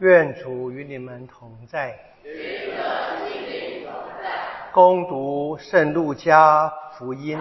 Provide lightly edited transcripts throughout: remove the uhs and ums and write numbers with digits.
愿主与你们同在。恭读圣路加福音。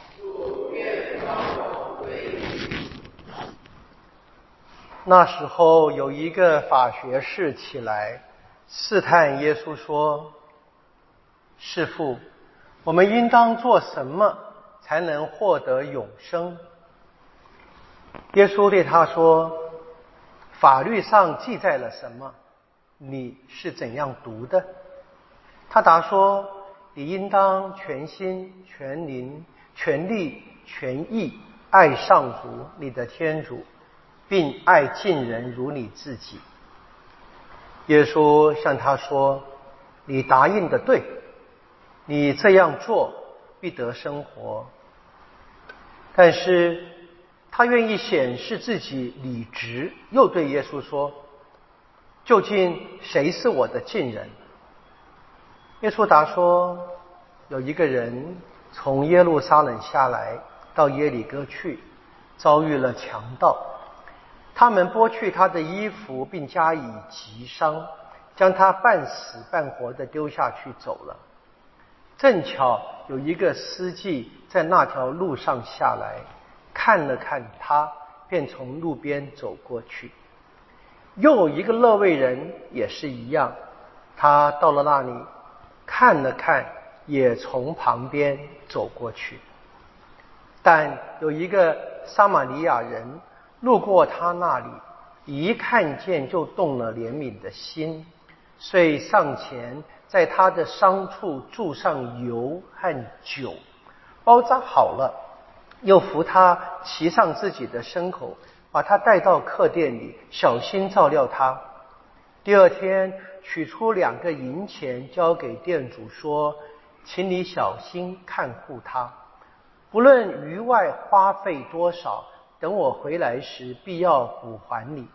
那时候有一个法学士起来试探耶稣说：师父，我们应当做什么才能获得永生？耶稣对他说：法律上记载了什么？你是怎样读的？他答说：你应当全心、全灵、全力、全意爱上主你的天主，并爱近人如你自己。耶稣向他说：你答应的对，你这样做必得生活。但是他愿意显示自己理直，又对耶稣说：究竟谁是我的近人？耶稣答说：有一个人从耶路撒冷下来，到耶里哥去，遭遇了强盗，他们剥去他的衣服，并加以击伤，将他半死半活地丢下去走了。正巧有一个司机在那条路上下来，看了看他，便从路边走过去。又有一个勒未人也是一样，他到了那里，看了看，也从旁边走过去。但有一个撒玛利亚人路过他那里，一看见就动了怜悯的心，遂上前在他的伤处注上油和酒，包扎好了，又扶他骑上自己的牲口，把他带到客店里，小心照料他。第二天取出2个银钱交给店主，说：请你小心看护他，不论余外花费多少，等我回来时必要补还你。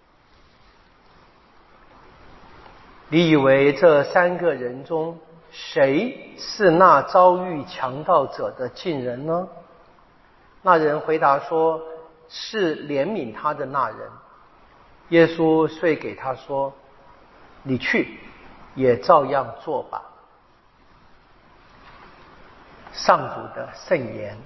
你以为这3个人中谁是那遭遇强盗者的近人呢？那人回答说：是怜悯他的那人。耶稣遂给他说：你去，也照样做吧。上主的圣言。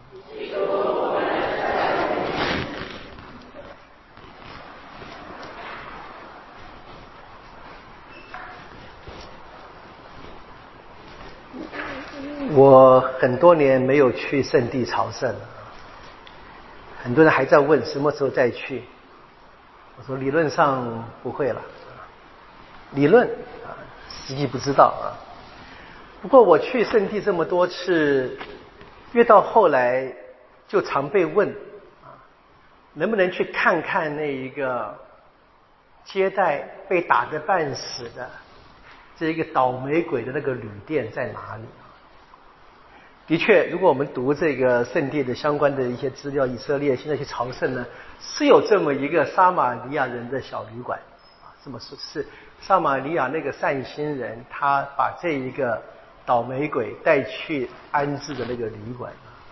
我很多年没有去圣地朝圣了，很多人还在问什么时候再去。我说理论上不会了，理论实际不知道啊。不过我去圣地这么多次，越到后来就常被问能不能去看看那一个接待被打得半死的这一个倒霉鬼的那个旅店在哪里。的确，如果我们读这个圣地的相关的一些资料，以色列现在去朝圣呢，是有这么一个撒玛利亚人的小旅馆这么说是撒玛利亚那个善心人，他把这一个倒霉鬼带去安置的那个旅馆。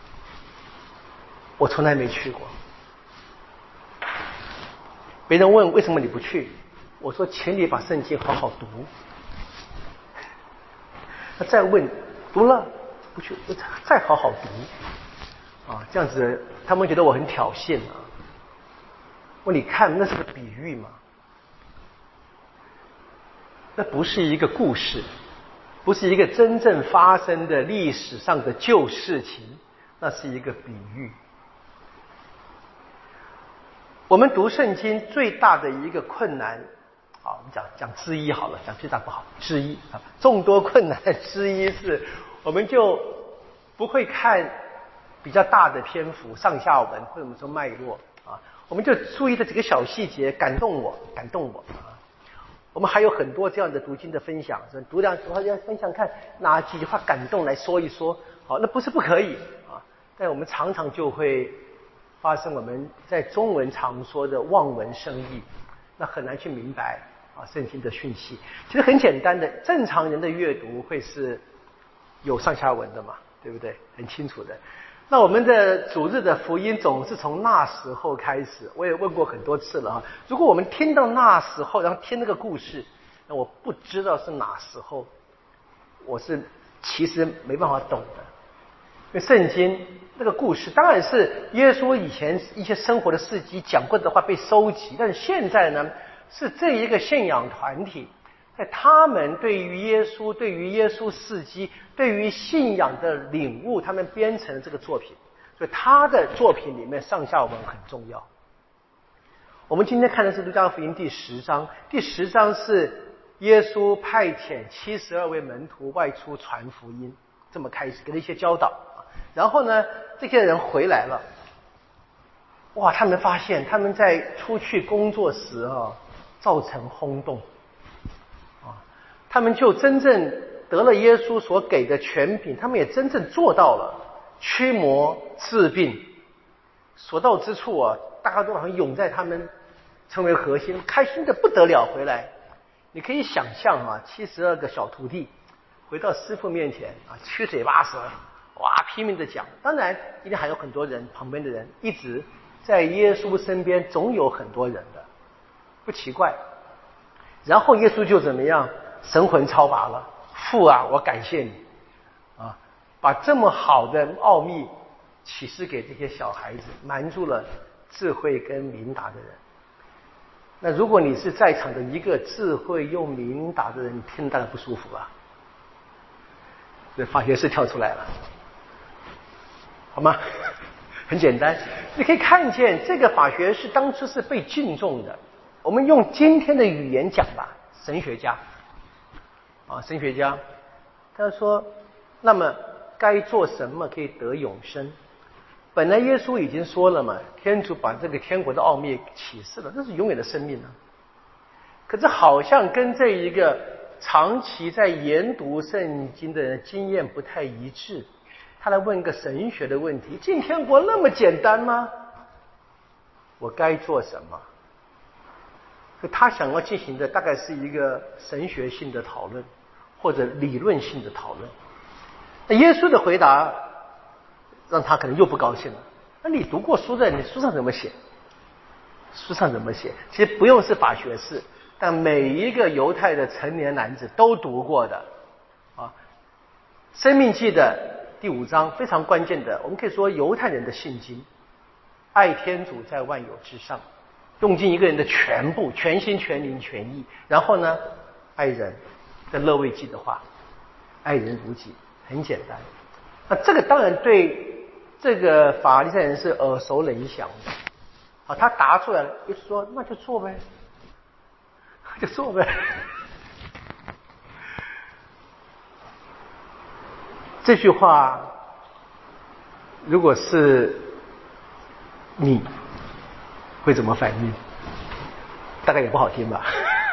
我从来没去过。别人问为什么你不去，我说请你把圣经好好读。他再问读了不去，再好好读这样子他们觉得我很挑衅问你看那是个比喻吗？那不是一个故事，不是一个真正发生的历史上的旧事情，那是一个比喻。我们读圣经最大的一个困难我们讲之一好了，讲最大不好，之一众多困难之一是我们就不会看比较大的篇幅上下文或者我们说脉络我们就注意这几个小细节感动我我们还有很多这样的读经的分享，读两句话要分享看哪几句话感动来说一说那不是不可以但我们常常就会发生我们在中文常说的望文生义，那很难去明白圣经的讯息。其实很简单的，正常人的阅读会是有上下文的嘛，对不对？很清楚的。 那我们的主日的福音总是从那时候开始，我也问过很多次了啊。如果我们听到那时候，然后听那个故事，那我不知道是哪时候，我是其实没办法懂的。因为圣经那个故事当然是耶稣以前一些生活的事迹讲过的话被收集，但是现在呢，是这一个信仰团体在他们对于耶稣、对于耶稣事迹、对于信仰的领悟，他们编成这个作品。所以他的作品里面上下文很重要。我们今天看的是路加福音第10章，第10章是耶稣派遣72位门徒外出传福音，这么开始给了一些教导。然后呢，这些人回来了，哇，他们发现他们在出去工作时啊，造成轰动。他们就真正得了耶稣所给的权柄，他们也真正做到了驱魔治病，所到之处啊，大家都好像涌在他们成为核心，开心的不得了。回来你可以想象啊，72个小徒弟回到师父面前啊，七嘴八舌，哇，拼命的讲。当然一定还有很多人，旁边的人一直在耶稣身边，总有很多人的，不奇怪。然后耶稣就怎么样？神魂超拔了，父啊，我感谢你啊，把这么好的奥秘启示给这些小孩子，瞒住了智慧跟明达的人。那如果你是在场的一个智慧又明达的人，你听当然不舒服吧？这法学士跳出来了，好吗？很简单，你可以看见这个法学士当初是被敬重的。我们用今天的语言讲吧，神学家。神学家他说，那么该做什么可以得永生？本来耶稣已经说了嘛，天主把这个天国的奥秘启示了，那是永远的生命啊。可是好像跟这一个长期在研读圣经的人经验不太一致。他来问一个神学的问题，进天国那么简单吗？我该做什么？所以他想要进行的大概是一个神学性的讨论，或者理论性的讨论。那耶稣的回答让他可能又不高兴了。那你读过书的，你书上怎么写？书上怎么写？其实不用是法学士，但每一个犹太的成年男子都读过的啊。生命记的第5章非常关键的，我们可以说犹太人的信经，爱天主在万有之上，用尽一个人的全部，全心全灵全意。然后呢，爱人的乐位记的话，爱人如己，很简单。那这个当然对这个法利赛人是耳熟能详的。他答出来了，就说那就做呗，就做呗。这句话如果是你会怎么反应？大概也不好听吧。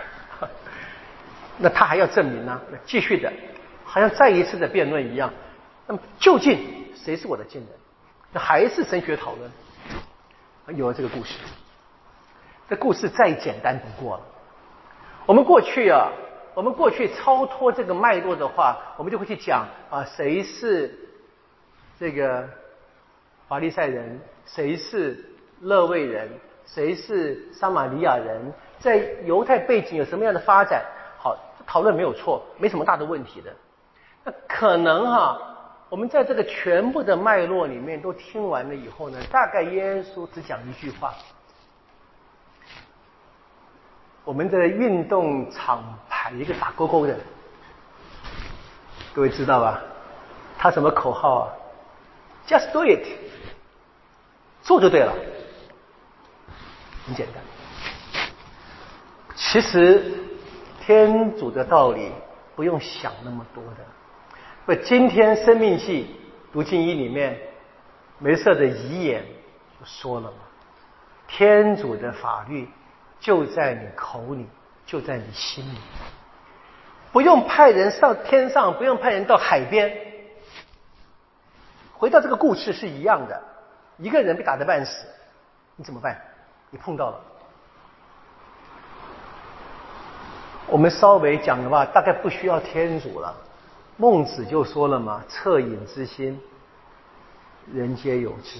那他还要证明呢，继续的好像再一次的辩论一样。那么究竟谁是我的近人？那还是神学讨论。有了这个故事，这故事再简单不过了。我们过去超脱这个脉络的话，我们就会去讲谁是这个法利赛人，谁是勒未人，谁是撒玛利亚人，在犹太背景有什么样的发展。好，讨论没有错，没什么大的问题的。那可能我们在这个全部的脉络里面都听完了以后呢，大概耶稣只讲一句话。我们的运动场牌一个打勾勾的，各位知道吧？他什么口号？Just do it， 做就对了，很简单。其实天主的道理不用想那么多的。今天生命记读经一里面梅瑟的遗言就说了嘛，天主的法律就在你口里，就在你心里，不用派人上天上，不用派人到海边。回到这个故事是一样的，一个人被打得半死，你怎么办？你碰到了。我们稍微讲的话，大概不需要天主了。孟子就说了嘛，恻隐之心人皆有之。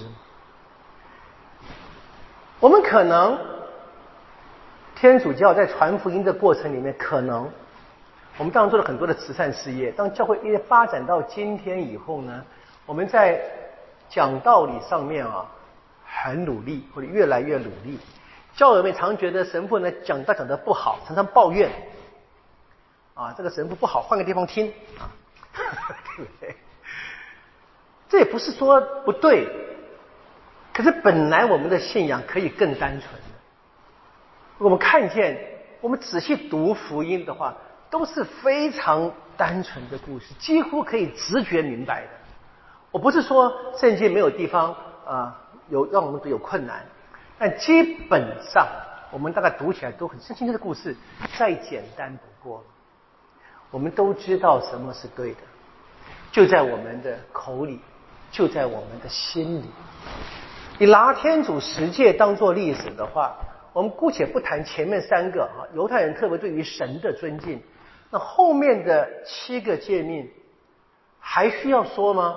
我们可能天主教在传福音的过程里面，可能我们当然做了很多的慈善事业。当教会一发展到今天以后呢，我们在讲道理上面很努力，或者越来越努力。教友们常觉得神父呢讲得不好，常常抱怨这个神父不好，换个地方听对不对？这也不是说不对，可是本来我们的信仰可以更单纯的。我们看见，我们仔细读福音的话，都是非常单纯的故事，几乎可以直觉明白的。我不是说圣经没有地方有让我们有困难，但基本上我们大概读起来都很圣经的故事再简单不过了。我们都知道什么是对的，就在我们的口里，就在我们的心里。你拿天主十诫当作例子的话，我们姑且不谈前面3个犹太人特别对于神的尊敬，那后面的7个诫命还需要说吗？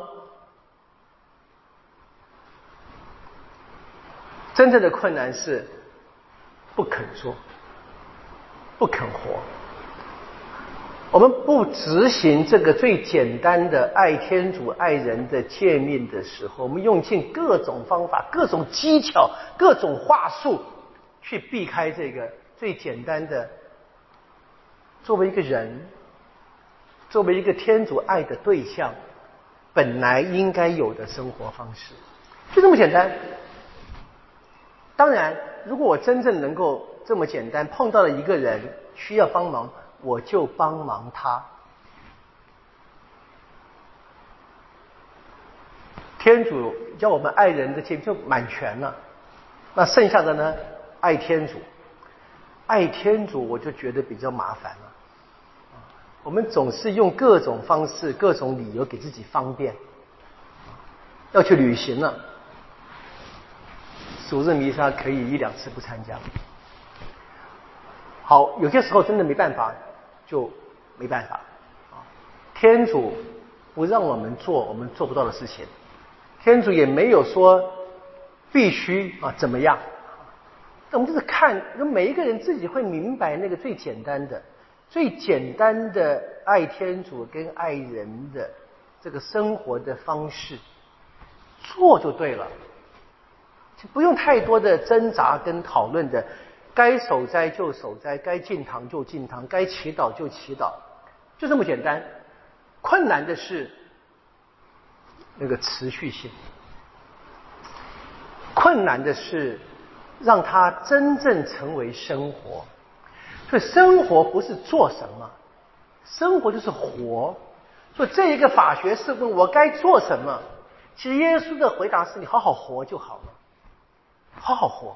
真正的困难是不肯做，不肯活。我们不执行这个最简单的爱天主爱人的诫命的时候，我们用尽各种方法、各种技巧、各种话术去避开这个最简单的作为一个人，作为一个天主爱的对象本来应该有的生活方式，就这么简单。当然如果我真正能够这么简单，碰到了一个人需要帮忙，我就帮忙他。天主叫我们爱人的诫命就满全了，那剩下的呢，爱天主。爱天主我就觉得比较麻烦了。我们总是用各种方式、各种理由给自己方便，要去旅行了，主日弥撒可以1-2次不参加。好，有些时候真的没办法，就没办法。天主不让我们做我们做不到的事情，天主也没有说必须怎么样。我们就是看，每一个人自己会明白那个最简单的爱天主跟爱人的这个生活的方式，做就对了，就不用太多的挣扎跟讨论的。该守斋就守斋，该进堂就进堂，该祈祷就祈祷，就这么简单。困难的是那个持续性，困难的是让它真正成为生活。所以生活不是做什么，生活就是活。所以这一个法学是问我该做什么，其实耶稣的回答是你好好活就好了，好好活。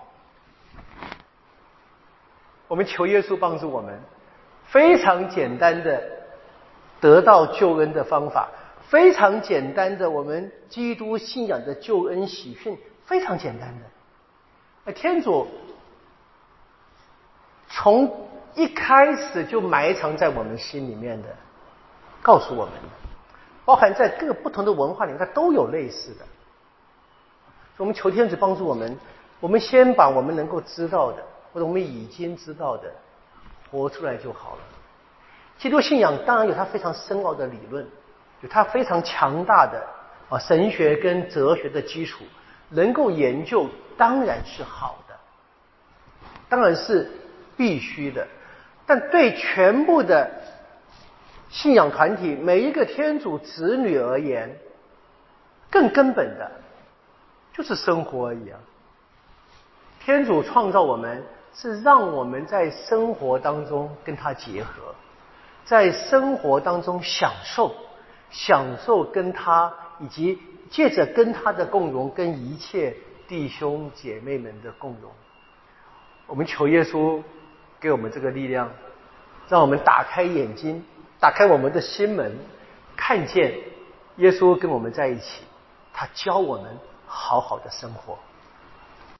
我们求耶稣帮助我们，非常简单的得到救恩的方法，非常简单的我们基督信仰的救恩喜讯，非常简单的。天主从一开始就埋藏在我们心里面的，告诉我们，包含在各个不同的文化里面，它都有类似的。所以我们求天主帮助我们，我们先把我们能够知道的，或者我们已经知道的活出来就好了。基督信仰当然有它非常深奥的理论，有它非常强大的神学跟哲学的基础，能够研究当然是好的，当然是必须的。但对全部的信仰团体，每一个天主子女而言，更根本的就是生活而已啊。天主创造我们是让我们在生活当中跟他结合，在生活当中享受跟他，以及借着跟他的共融，跟一切弟兄姐妹们的共融。我们求耶稣给我们这个力量，让我们打开眼睛，打开我们的心门，看见耶稣跟我们在一起，他教我们好好的生活。